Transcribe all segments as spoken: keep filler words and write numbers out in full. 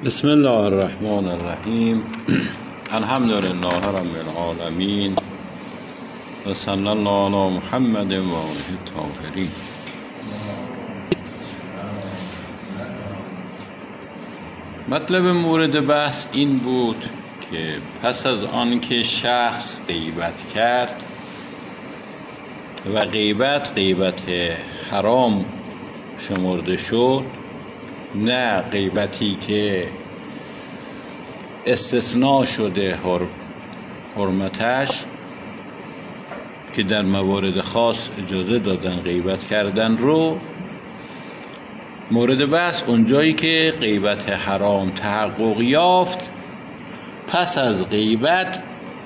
بسم الله الرحمن الرحیم. الحمد لله رب العالمین و صلی الله علی محمد و آله الطاهرین. مطلب مورد بحث این بود که پس از آن که شخص غیبت کرد و غیبت غیبت حرام شمرده شد، نه غیبتی که استثناء شده حرمتش که در موارد خاص اجازه دادن غیبت کردن رو. مورد بحث اونجایی که غیبت حرام تحقق یافت، پس از غیبت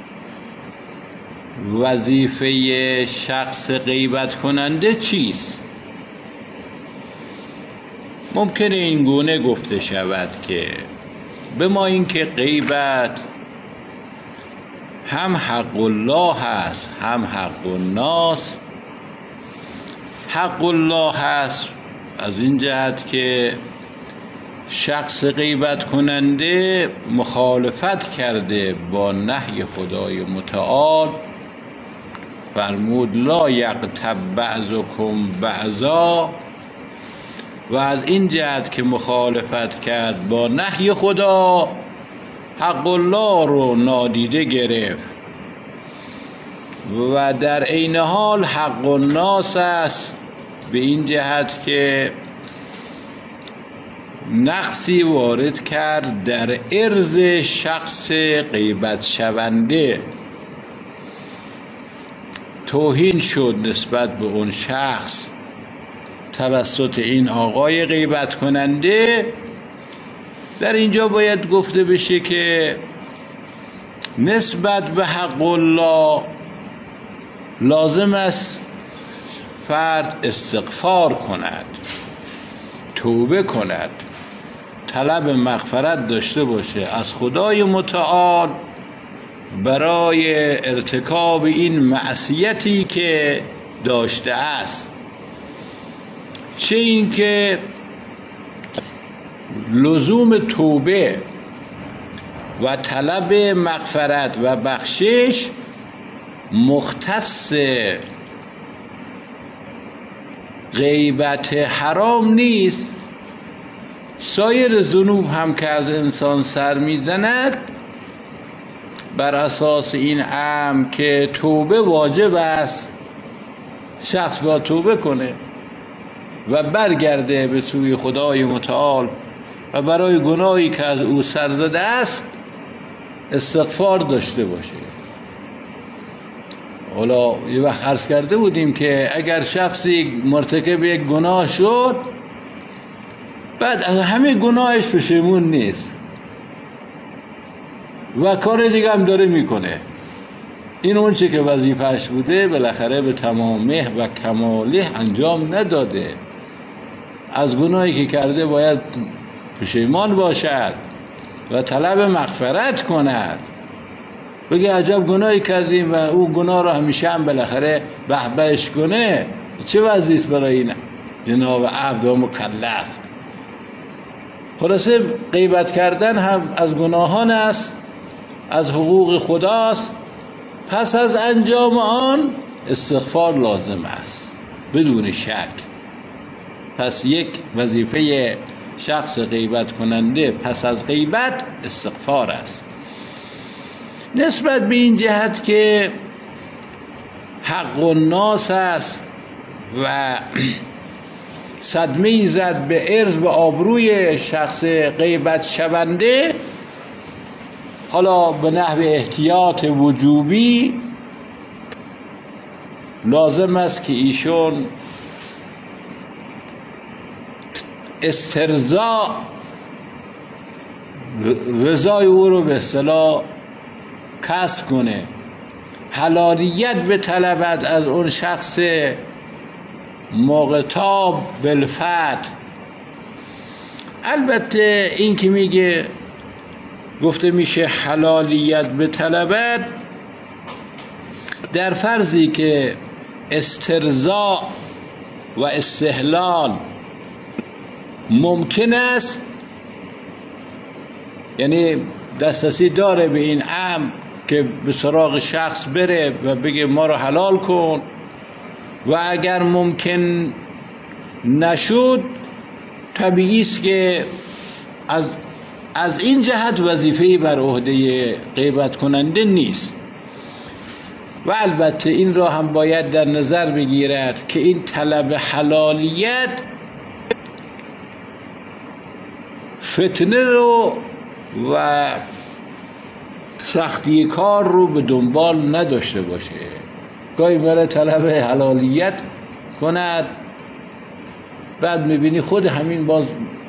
وظیفه شخص غیبت کننده چیست؟ ممکنه این گونه گفته شود که به ما این که غیبت هم حق الله هست هم حق الناس. حق الله هست از این جهت که شخص غیبت کننده مخالفت کرده با نهی خدای متعال، فرمود لا یغتب بعضکم بعضا، و از این جهت که مخالفت کرد با نهی خدا، حق الله رو نادیده گرفت و در عین حال حق الناس است، به این جهت که نقصی وارد کرد در عرض شخص غیبت شونده، توهین شد نسبت به اون شخص توسط این آقای غیبت کننده. در اینجا باید گفته بشه که نسبت به حق الله لازم است فرد استغفار کند، توبه کند، طلب مغفرت داشته باشه از خدای متعال برای ارتکاب این معصیتی که داشته است. چه این که لزوم توبه و طلب مغفرت و بخشش مختص غیبت حرام نیست. سایر ذنوب هم که از انسان سر میزند بر اساس این امر که توبه واجب است، شخص با توبه کنه و برگرده به سوی خدای متعال و برای گناهی که از او سر زده است استغفار داشته باشه. حالا یه وقت عرض کرده بودیم که اگر شخصی مرتکب یک گناه شد، بعد از همه گناهش پشیمون نیست و کار دیگه هم داره میکنه، این اون چه که وظیفه‌اش بوده بالاخره به تمامه و کماله انجام نداده. از گناهی که کرده باید پشیمان باشد و طلب مغفرت کند، بگه عجب گناهی کردیم و او گناه رو همیشه هم بالاخره بهبهش کنه. چه وضعی است برای این جناب عبد و مکلف؟ خلاصه غیبت کردن هم از گناهان است، از حقوق خداست. پس از انجام آن استغفار لازم است بدون شک. پس یک وظیفه شخص غیبت کننده پس از غیبت استغفار است. نسبت به این جهت که حق الناس است و صدمه زد به عرض و آبروی شخص غیبت شونده، حالا به نحو احتیاط وجوبی لازم است که ایشون استرضا رضای او رو به اصطلاح کسب کنه، حلالیت به طلبت از اون شخص مغتاب بالفتح. البته این که میگه گفته میشه حلالیت به طلبت در فرضی که استرضا و استحلال ممکن است یعنی دسترسی داره به این امر که به سراغ شخص بره و بگه ما رو حلال کن، و اگر ممکن نشد طبیعی است که از از این جهت وظیفه‌ای بر عهده غیبت کننده نیست. و البته این را هم باید در نظر بگیرد که این طلب حلالیت فتنه رو و سختی کار رو به دنبال نداشته باشه. گاهی برای طلب حلالیت کند، بعد میبینی خود همین باز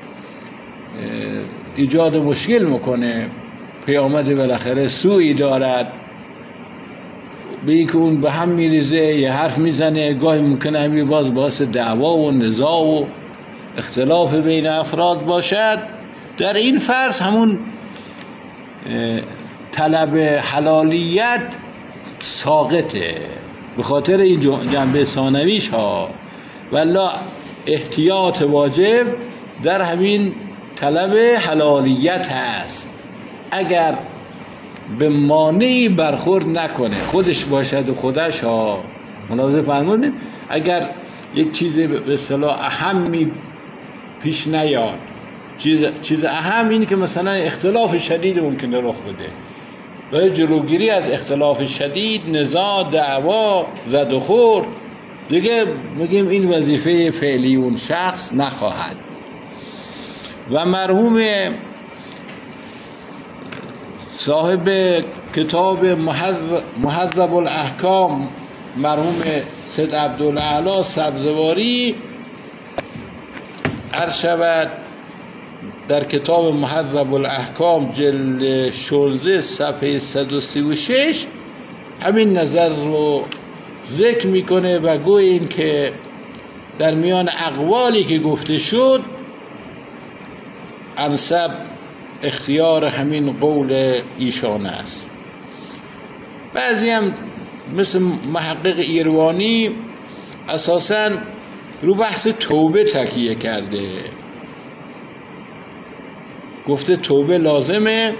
ایجاد مشکل میکنه، پیامد بالاخره سوئی دارد، به این که اون به هم میریزه، یه حرف میزنه، گاهی ممکنه همین باز باعث دعوا و نزاع و اختلاف بین افراد باشد. در این فرض همون طلب حلالیت ساقطه به خاطر این جنبه ثانویش ها. والله احتیاط واجب در همین طلب حلالیت هست. اگر به مانعی برخورد نکنه، خودش باشد و خودش ها، ملاحظه فرمودید، اگر یک چیز به اصطلاح اهمی پیش نیاد، چیز چیز اهم اینه که مثلا اختلاف شدید ممکنه رخ بده، برای جلوگیری از اختلاف شدید، نزاع، دعوا، زد و خورد، دیگه میگیم این وظیفه فعلی اون شخص نخواهد. و مرحوم صاحب کتاب مهذب الاحکام، مرحوم سید عبدالاعلی سبزواری، عرض شود در کتاب مهذب الاحکام جلد شانزده صفحه صد و سی و شش همین نظر رو ذکر میکنه و گویا این که در میان اقوالی که گفته شد انسب اختیار همین قول ایشان است. بعضی هم مثل محقق ایروانی اساساً رو بحث توبه تکیه کرده، گفته توبه لازمه.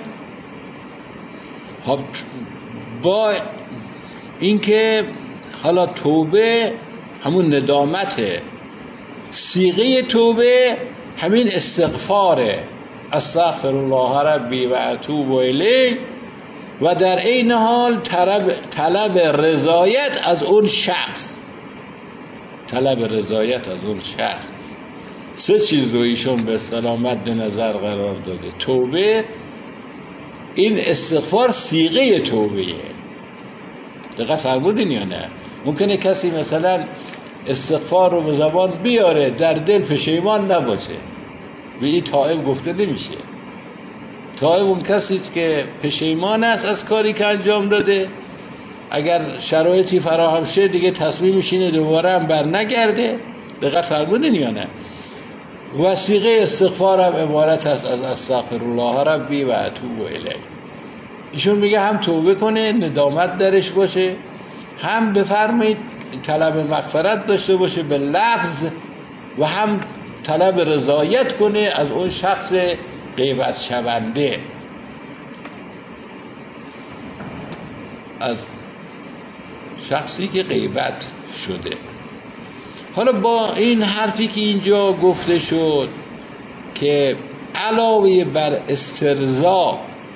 خب با اینکه حالا توبه همون ندامته، صیغه توبه همین استغفاره، استغفر الله ربی و اتوب الیه، و در این حال طلب طلب رضایت از اون شخص، طلب رضایت از اون شخص. سه چیز رو ایشون به سلامت به نظر قرار داده. توبه، این استغفار صیغه توبه، دقیق فرمودین یا نه؟ ممکنه کسی مثلا استغفار رو به زبان بیاره، در دل پشیمان نباشه، به این تائب گفته نمیشه. تائب اون کسی است که پشیمان است از کاری که انجام داده، اگر شرایطی فراهم شه دیگه تصمیم میشینه دوباره هم بر نگرده. دقیق فرمودین یا نه؟ وسیقه استغفار هم عبارت است از استغفر الله ربی و اتوب الیه. ایشون میگه هم توبه کنه، ندامت درش باشه، هم بفرمایید طلب مغفرت داشته باشه به لفظ، و هم طلب رضایت کنه از اون شخص غیبت شونده، از شخصی که غیبت شده. حالا با این حرفی که اینجا گفته شد که علاوه بر استرضا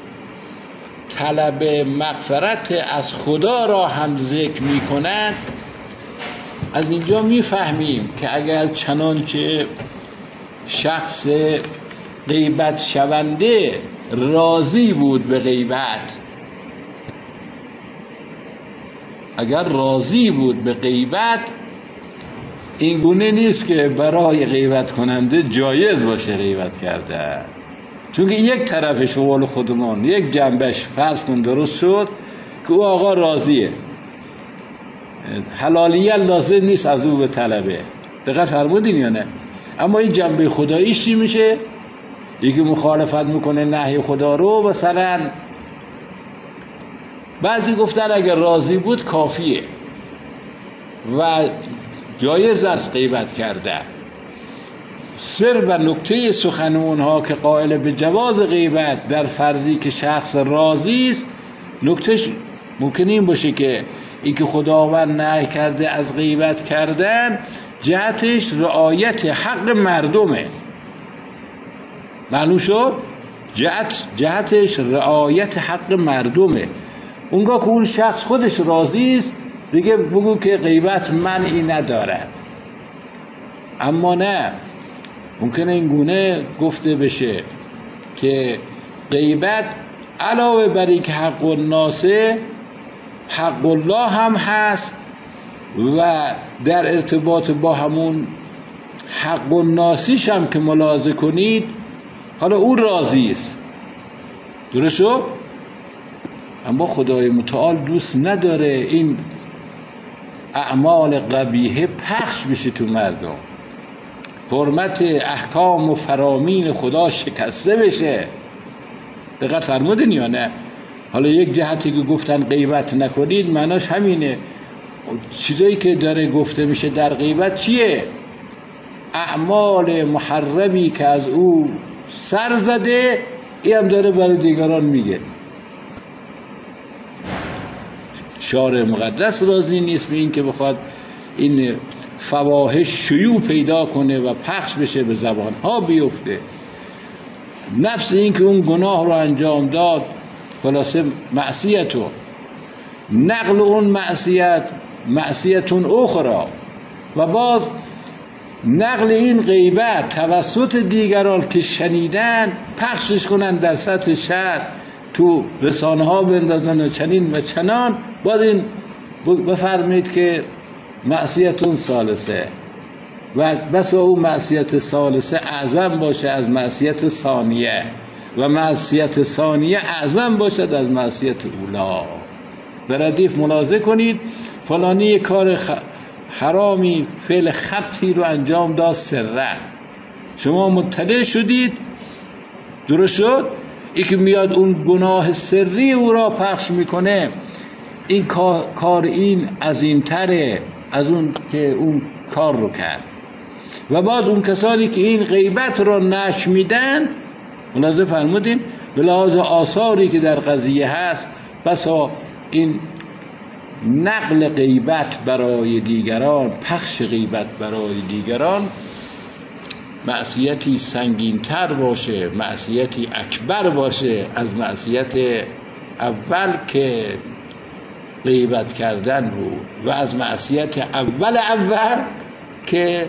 طلب مغفرت از خدا را هم ذکر می کند، از اینجا می فهمیم که اگر چنانچه شخص غیبت شونده راضی بود به غیبت، اگر راضی بود به غیبت، این گونه نیست که برای غیبت کننده جایز باشه غیبت کرده، چون که یک طرفش قول خودمان، یک جنبش فرض کن درست شد که او آقا راضیه، حلالیت لازم نیست از او به طلبه. دقیق فرمودین یا نه؟ اما این جنبه خداییش چی میشه؟ یکی مخالفت میکنه نهی خدا رو، مثلا بعضی گفتن اگر راضی بود کافیه و جایز است غیبت کرده. سر و نکته سخن اونها که قائل به جواز غیبت در فرضی که شخص راضی است، نکتهش ممکن این باشه که این که خداوند نهی کرده از غیبت کردن جهتش رعایت حق مردمه. معلوم شد؟ جهت جهتش رعایت حق مردمه. اونگاه که اون شخص خودش راضی است دیگه بگو که غیبت منعی ندارد. اما نه، ممکنه این گونه گفته بشه که غیبت علاوه بر این که حق الناس حق الله هم هست و در ارتباط با همون حق الناسیش هم که ملاحظه کنید حالا اون راضی است، درست شد؟ اما خدای متعال دوست نداره این اعمال قبیحه پخش بشه تو مردم، حرمت احکام و فرامین خدا شکسته بشه. دقت فرمودین یا نه؟ حالا یک جهتی که گفتن غیبت نکنید معناش همینه. چیزایی که داره گفته میشه در غیبت چیه؟ اعمال محرمی که از او سر زده این هم داره برای دیگران میگه. شارع مقدس راضی نیست به این که بخواد این فواحش شیوع پیدا کنه و پخش بشه، به زبان ها بیفته. نفس این که اون گناه رو انجام داد خلاصه معصیتو، نقل اون معصیت معصیتون اخرى، و باز نقل این غیبت توسط دیگران که شنیدن پخشش کنن در سطح شهر، تو رسانه ها بندازن و چنین و چنان. باز این بفرمایید که معصیتون ثالثه و بس اون معصیت ثالثه اعظم باشه از معصیت ثانیه و معصیت ثانیه اعظم باشد از معصیت اولا. در ردیف ملاحظه کنید فلانی کار خ... حرامی فعل خبطی رو انجام داد سره، شما مطلع شدید، درست شد؟ ای که میاد اون گناه سری او را پخش میکنه، این کار این عظیم‌تره از اون که اون کار رو کرد. و بعد اون کسانی که این غیبت را نشر میدن، ملاحظه فرمودین به لحاظ آثاری که در قضیه هست، بسا این نقل غیبت برای دیگران، پخش غیبت برای دیگران معصیتی سنگین‌تر باشه، معصیتی اکبر باشه از معصیت اول که غیبت کردن بود و از معصیت اول اول که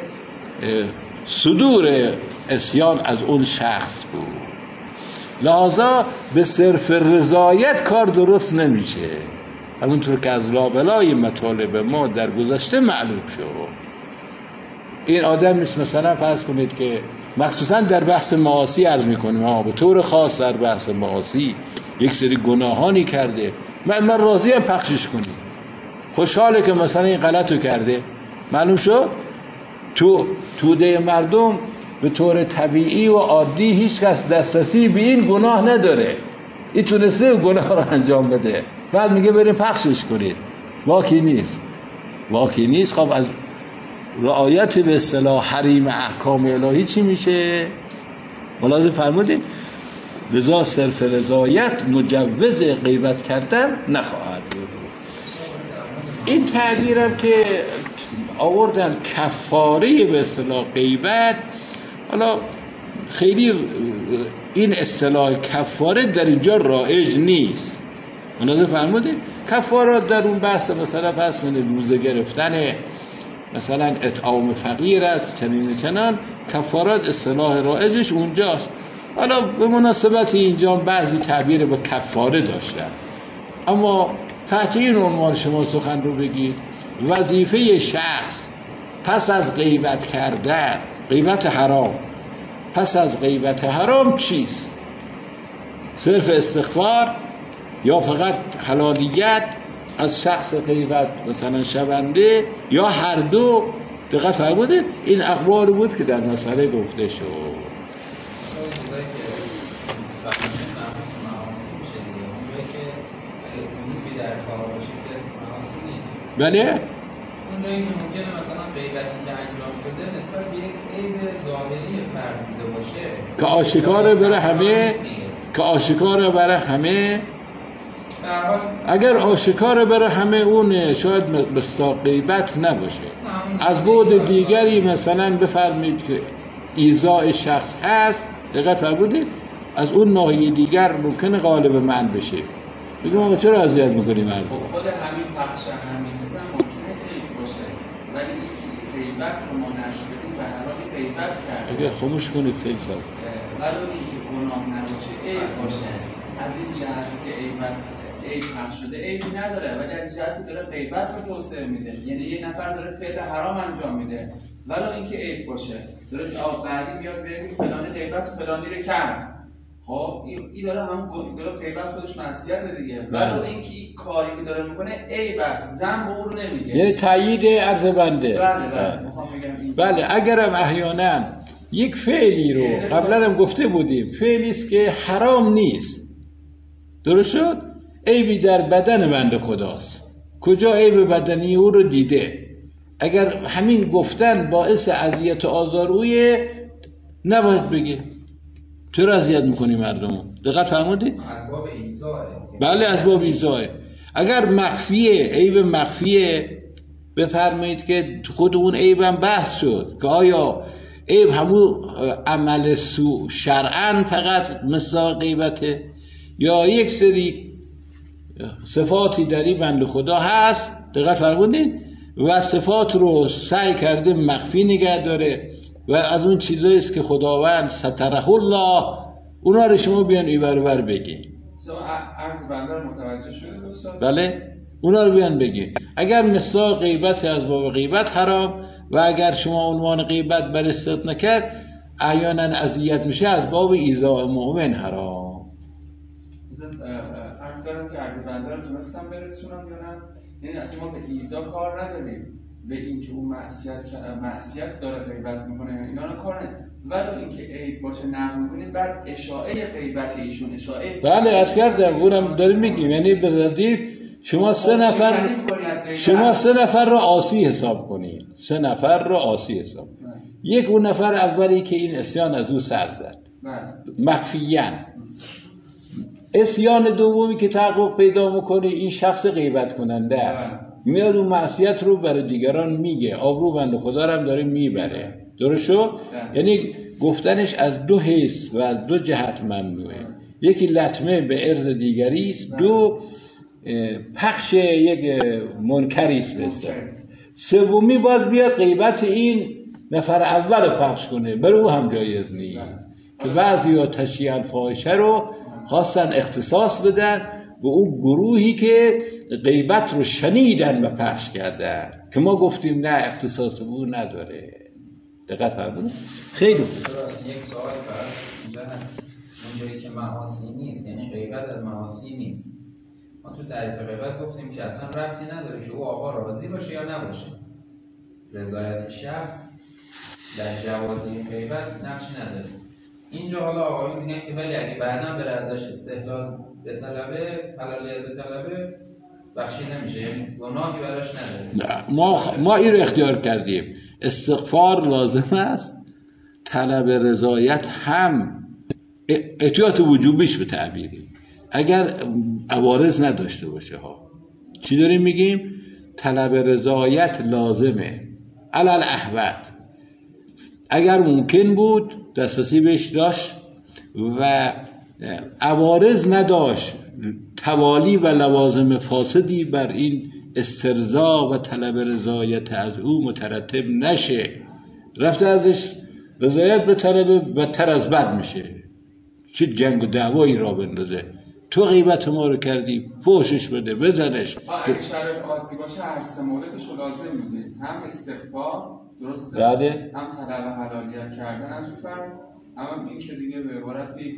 صدور عصیان از اون شخص بود. لذا به صرف رضایت کار درست نمیشه، همونطور که از لابلای مطالب ما در گذشته معلوم شد. این آدم نیست مثلا فرض کنید که مخصوصا در بحث معاصی عرض میکنیم ها، به طور خاص در بحث معاصی یک سری گناهانی کرده، من من راضیم پخشش کنیم، خوشحاله که مثلا این غلطو کرده. معلوم شد تو توده مردم به طور طبیعی و عادی هیچ کس دسترسی به این گناه نداره، این تونسته گناه رو انجام بده، بعد میگه بریم پخشش کنید. واقعی نیست، واقعی نیست. خب از رعایت به اصطلاح حریم احکام الهی چی میشه؟ ملاحظه فرمودین؟ لذا صرف رضایت مجوز غیبت کردن نخواهد بود. این تعبیرم که آوردن کفاره به اصطلاح غیبت، حالا خیلی این اصطلاح کفاره در اینجا رایج نیست. ملاحظه فرمودین؟ کفارات در اون بحث مثلا پس من روزه گرفتن، مثلا اطعام فقیر است، چنین چنان، کفارات اصطلاح رایجش اونجاست. حالا به مناسبت اینجا بعضی تعبیر به کفاره داشتن، اما تحت این عنوان شما سخن رو بگید وظیفه شخص پس از غیبت کردن، غیبت حرام، پس از غیبت حرام چیست؟ صرف استغفار یا فقط حلالیت از شخص غیبت مثلا شونده یا هر دو؟ دقیق فرموده این اخبار بود که در مسئله گفته شد. بله؟ اونجایی که ممکنه مثلا غیبتی که انجام شده نسبت به یک عیب ظاهری فرد بوده باشه که آشکاره برای همه که آشکاره برای همه اگر آشکاره برای همه اون شاید مصداق غیبت نباشه. از بعد دیگری مثلا بفرمایید که ایذاء شخص هست، دقت فرمودید، از اون ناحیه دیگر ممکنه غالب من بشه. بگم آقا چرا اذیت می‌کنی مردم؟ خود همین پخش همین مثلا ممکنه عیب باشه، ولی این غیبت رو ما نشدیم به هر حال غیبت کرد. اگه خاموش کنید خیلی سال. ولی اینکه گناه نباشه عیب باشه، از این جهت که غیبت عیب پخش شده عیبی نداره، ولی از جهتی داره غیبت رو توسعه میده. یعنی یه نفر داره فعل حرام انجام میده، ولی اینکه عیب باشه داره بعدی میاد بگه فلان غیبت فلانی رو کرد. خب این داره همون داره غیبت خودش معصیت دیگه، ولی اینکه این کاری که داره میکنه عیب است، ذنب او رو نمیگه. یعنی تایید عرض بنده. بله بله میخوام بگم بله اگرم احیانا یک فعلی رو قبلا هم گفته بودیم فعلی است که حرام نیست، درست شد؟ عیبی در بدن بنده خداست، کجا عیب بدنی او رو دیده؟ اگر همین گفتن باعث اذیت و آزار اویه نباید بگه چرا اذیت میکنی مردمو. دقت فرمودید؟ از باب ایذاء. بله از باب ایذاء. اگر مخفیه، عیب مخفیه، بفرمایید که خود اون عیبم بحث شد که آیا عیب همون عمل سوء شرعاً فقط مثل غیبته یا یک سری صفاتی در این بنده خدا هست، دقت فرمودید، و صفات رو سعی کرده مخفی نگه داره و از اون چیزایی است که خداوند ستره الله، اونا رو شما بیان ایور بر بگین. عرض بنده رو متوجه شده دوستان؟ بله اونا رو بیان بگین. اگر مثال غیبت از باب غیبت حرام و اگر شما عنوان غیبت بر استد نکرد احیانا اذیت میشه از باب ایذاء مؤمن حرام. عرض کردم که عرض بنده رو تونستم برسونم یا نه؟ یعنی اصلا ما به ایذاء کار نداریم، به اینکه اون معصیت معصیت داره غیبت میکنه اینا رو کار نداریم، ولی اینکه عیب باشه نقل میکنیم بعد اشاعه غیبت ایشون اشاعه. بله از کردم اونم داریم میگیم، یعنی به ردیف شما سه نفر شما سه نفر رو عاصی حساب کنید، سه نفر رو عاصی حساب کنید. یک اون نفر اولی که این عصیان از او سر زد مخفیاً، عصیان دومی که تحقق پیدا میکنه این شخص غیبت کننده است، میاد اون معصیت رو برای دیگران میگه، آبرو بنده خدا رو هم داره میبره، درست شد؟ یعنی گفتنش از دو حیث و از دو جهت ممنوعه. یکی لطمه به عرض دیگری است، دو پخش یک منکری است. بسیار سومی باز بیاد غیبت این نفر اول پخش کنه، برای او هم جایز نیست که بعضیا تشییع الفاحشه رو خواستن اختصاص بدن به اون گروهی که غیبت رو شنیدن و پخش کردن که ما گفتیم نه اختصاص به اون نداره. دقت فرمودید؟ خیلی خوب. یک سوال برای اینجا هست، اونجایی که معاصی نیست یعنی غیبت از معاصی نیست، ما تو تعریف غیبت گفتیم که اصلا ربطی نداره که او آقا راضی باشه یا نباشه، رضایت شخص در جواز این غیبت نقشی نداره. اینجا حالا آقایون میگن که ولی اگه بعداً بره ازش استحلال به طلبه، حلالیت به طلبه، بخشی نمیشه، یعنی گناهی براش نداره. نه ما ما این رو اختیار کردیم، استغفار لازم است، طلب رضایت هم احتیاط وجوبیش به تعبیری اگر عوارض نداشته باشه ها. چی داریم میگیم؟ طلب رضایت لازمه علل احوت، اگر ممکن بود دسترسی بهش داشت و عوارض نداشت، توالی و لوازم فاسدی بر این استرضا و طلب رضایت از او مترتب نشه، رفته ازش رضایت به طلب بدتر از بد میشه، چه جنگ و دعوایی را بندازه. تو غیبت ما رو کردی، فحشش بده، بزنش. اگه شرایط عادی باشه هر سه موردش رو لازم میدونید، هم استغفار درسته، بله. هم طلب حلالیت کردن از اون فرد، هم این که دیگه به عبارتی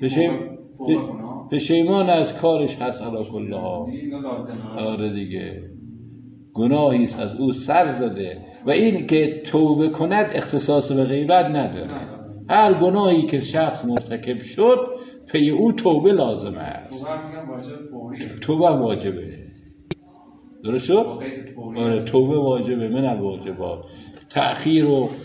پشیمان از کارش هست علا کله ها. اینو لازم. آره دیگه گناهی است از او سر زده و این که توبه کند اختصاص به غیبت نداره. هر گناهی که شخص مرتکب شد پی او توبه لازم است. توبه واجبه. درست شد؟ آره توبه واجبه، من الواجبات. تأخیر و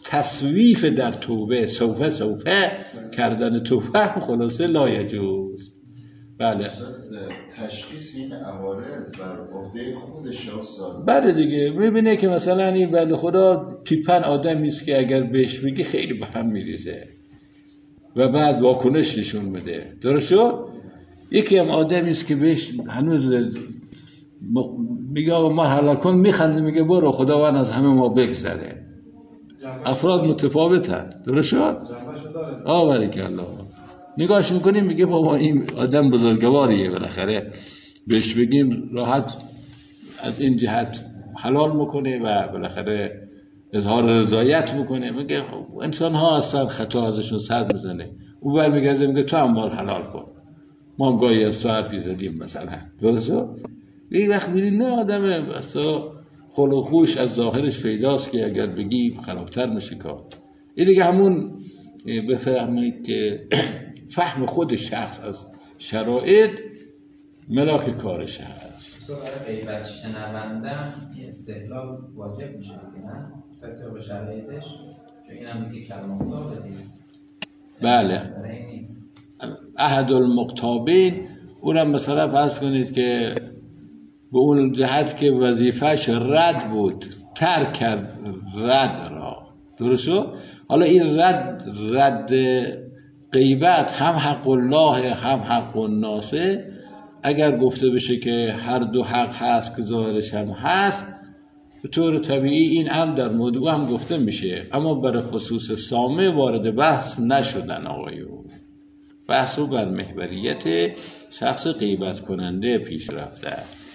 تصویف در توبه، سوفه سوفه کردن توبه خلاصه لایجوز. بله تشخیص این عوارض بر عهده خودش استاد. بله دیگه میبینه که مثلا این بنده خدا تیپن آدمی است که اگر بهش بگی خیلی به هم میریزه و بعد واکنش نشون بده. درست شد؟ یکی هم آدمی است که بهش هنوز میگه آقا ما حلال کن، میخنده میگه برو خداوند از همه ما بگذره. افراد متفاوتن. درست شد؟ آه بارکالله. نگاهش میکنیم میگه بابا این آدم بزرگواریه، بالاخره بهش بگیم راحت از این جهت حلال میکنه و بالاخره اظهار رضایت میکنه. میگه انسان ها اصلا خطا ازشون سر میزنه، او بر میگه میگه تو هم بار حلال کن، ما هم گاهی از حرفی زدیم مثلا. درست شد؟ این وقت میبینی نه آدم اصلا خلق و خوش از ظاهرش پیداست که اگر بگی خرابتر میشه کار. این دیگه همون بفهمید که فهم خود شخص از شرایط ملاک کارش هست. تو برای غیبت شنوندم این استحلال واجب میشه دیگه نه؟ فکر به شرایطش چون این هم دیگه کلمه مختار بدید. بله احد المقتابین اونم مثلا فرض کنید که به اون جهت که وظیفهش رد بود ترک کرد رد را. درست شد؟ حالا این رد رد غیبت هم حق الله هم حق الناسه. اگر گفته بشه که هر دو حق هست که ظاهرش هم هست، به طور طبیعی این هم در موضوع هم گفته میشه، اما برای خصوص سامع وارد بحث نشدن آقایون. بحث رو بر محوریت شخص غیبت کننده پیش رفته.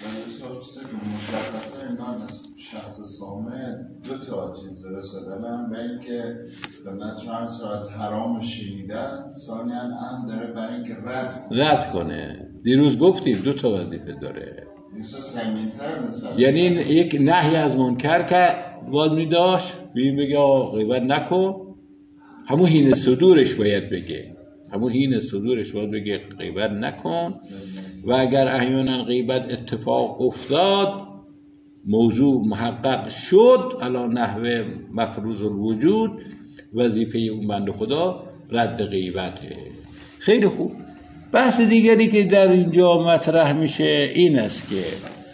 مشخصه اینا شخص سامع دو تا چیز رساله من به این که به مطمئن ساعت حرام شنیدن، ثانیاً هم داره برای این که رد کنه. رد کنه. دیروز گفتیم دو تا وظیفه داره. یعنی یک نهی از منکر که باید می داشت بیم بگه غیبت نکن، همون هین صدورش باید بگه، همون هین صدورش باید بگه غیبت نکن. و اگر احیانا غیبت اتفاق افتاد موضوع محقق شد علی نحو مفروض الوجود، وظیفه اون بنده خدا رد غیبته. خیلی خوب. بحث دیگری که در اینجا مطرح میشه این است که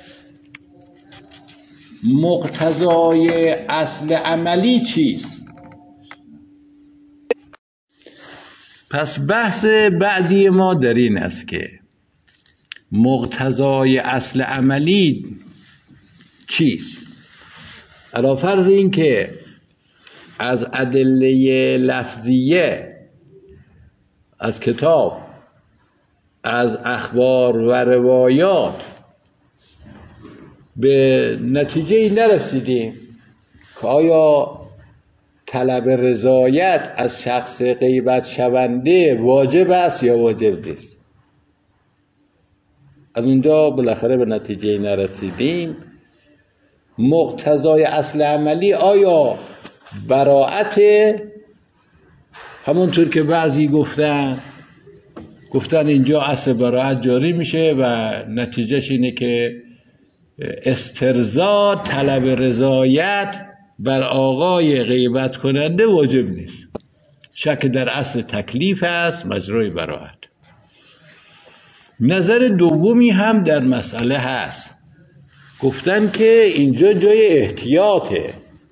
مقتضای اصل عملی چیست؟ پس بحث بعدی ما در این است که مقتضای اصل عملی چیست؟ علی فرض این که از ادله لفظیه، از کتاب، از اخبار و روایات به نتیجه نرسیدیم که آیا طلب رضایت از شخص غیبت شونده واجب است یا واجب نیست. از اونجا بالاخره به نتیجه نرسیدیم مقتضای اصل عملی آیا براءت، همونطور که بعضی گفتن گفتن اینجا اصل براءت جاری میشه و نتیجهش اینه که استرضا طلب رضایت بر آقای غیبت کننده واجب نیست. شک در اصل تکلیف است مجرای براءت. نظر دومی هم در مسئله هست، گفتن که اینجا جای احتیاطه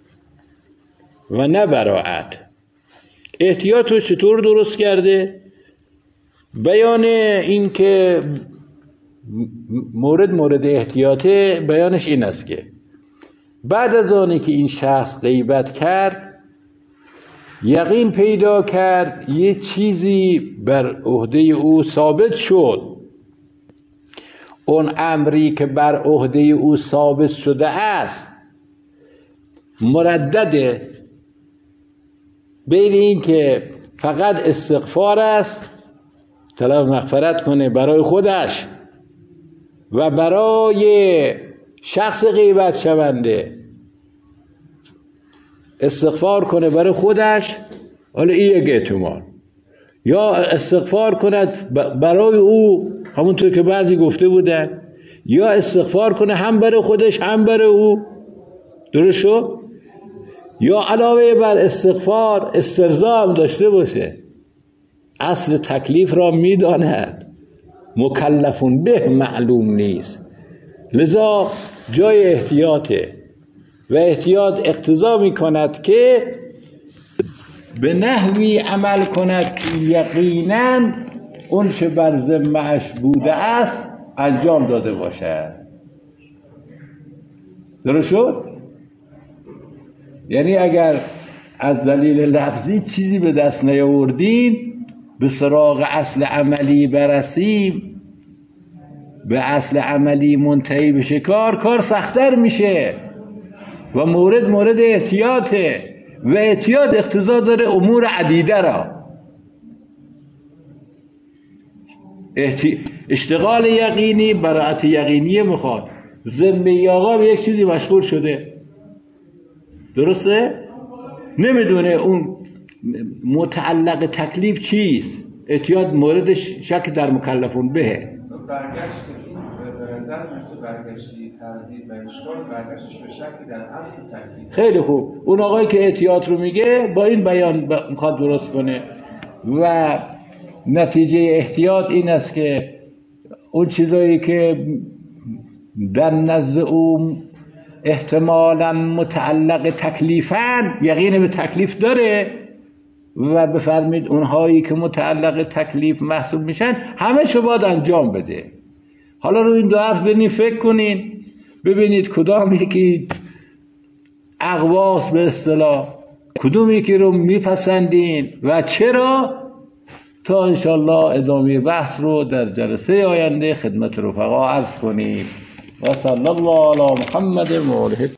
و نه براءت. احتیاط رو چطور درست کرده؟ بیان این که مورد مورد احتیاطه بیانش این است که بعد از آنی که این شخص غیبت کرد یقین پیدا کرد یه چیزی بر عهده او ثابت شد، اون امری که بر عهده او ثابت شده است مردده بین این که فقط استغفار است، طلب مغفرت کنه برای خودش و برای شخص غیبت شونده، استغفار کنه برای خودش، حالا این یک احتمال، یا استغفار کند برای او همونطور که بعضی گفته بودن، یا استغفار کنه هم برای خودش هم برای او. درست شد؟ یا علاوه بر استغفار استرضا هم داشته باشه. اصل تکلیف را میداند، مکلفون به معلوم نیست، لذا جای احتیاطه و احتیاط اقتضا میکند که به نحوی عمل کند که یقیناً اون چه بر ذمه‌اش بوده است انجام داده باشد. درست شد؟ یعنی اگر از دلیل لفظی چیزی به دست نیاوردیم، به سراغ اصل عملی برسیم، به اصل عملی منتهی بشه، کار کار سخت‌تر میشه و مورد مورد احتیاطه و احتیاط اقتضا داره امور عدیده را. احتی... اشتغال یقینی براءت یقینی مخواد. ذمه آقا به یک چیزی مشغول شده، درسته؟ نمیدونه اون متعلق تکلیف چیست، احتیاط موردش شک در مکلفون بهه. برگشت این به نظر مثل برگشتی تردید و اشکال، برگشتش به شک در اصل تکلیف. خیلی خوب. اون آقایی که احتیاط رو میگه با این بیان میخواد درست کنه و نتیجه احتیاط این است که اون چیزایی که در نزد او احتمالاً متعلق تکلیفن، یقین به تکلیف داره و بفرمید اونهایی که متعلق تکلیف محسوب میشن همه شو باید انجام بده. حالا رو این دو حرف ببینید، فکر کنین ببینید کدام یکی اقواس به اصطلاح، کدوم یکی رو میپسندین و چرا، تا انشالله ادامه بحث رو در جلسه آینده خدمت رفقا عرض کنیم. و صلی الله علی محمد و آله